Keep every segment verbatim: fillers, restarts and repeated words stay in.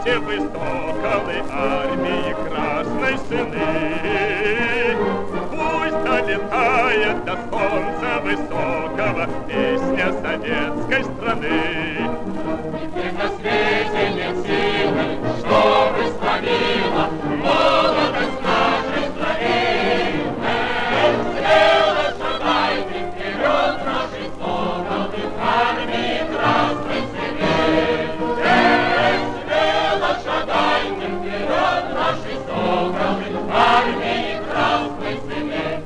Слышите вы, соколы армии красной сыны, пусть долетает до солнца высокого песня советской страны. Теперь на свете нет силы, чтобы славила молодость нашей страны. Эх, смело шагайте вперед, наши соколы, армии красной сыны. Эх, смело шагайте вперед, наши соколы, армии красной сыны.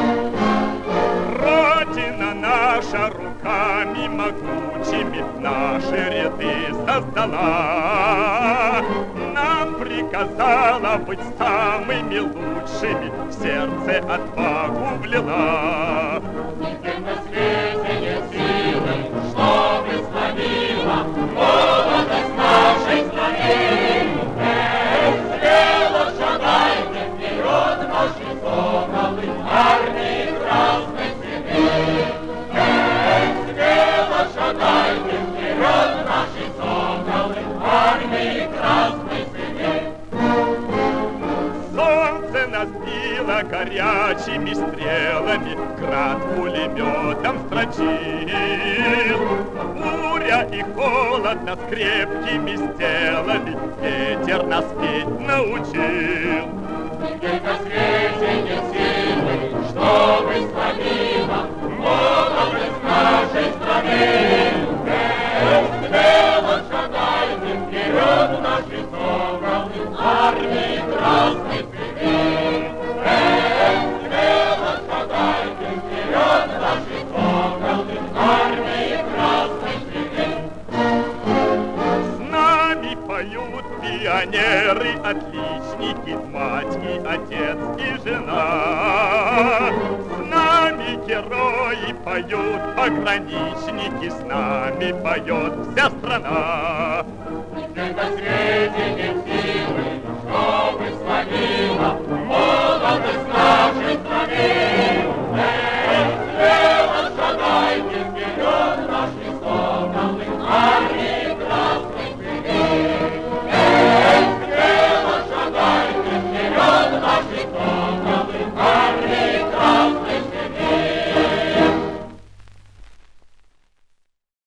Родина наша руками могучими наши ряды создала, нам приказала быть самыми лучшими, в сердце отвагу влила. Теперь на свете нет силы, чтобы славила молодость нашей страны. Эх, смело шагайте вперед, наши соколы, армии красной сыны. Эх, смело шагайте вперед, наши соколы, армии красной сыны. Солнце нас било горячими стрелами, град пулеметом строчил. Буря и холод нас крепкими сделали, ветер нас петь научил. Теперь на свете нет силы, чтобы славила молодость нашей страны. Эх, смело шагайте вперед, наши соколы, армии красной цветы. Эх, смело шагайте вперед, наши соколы, армии красной цветы. С нами поют пионеры, отличники, мать и отец и жена. С нами герои поют, пограничники, с нами поет вся страна. Теперь на свете нет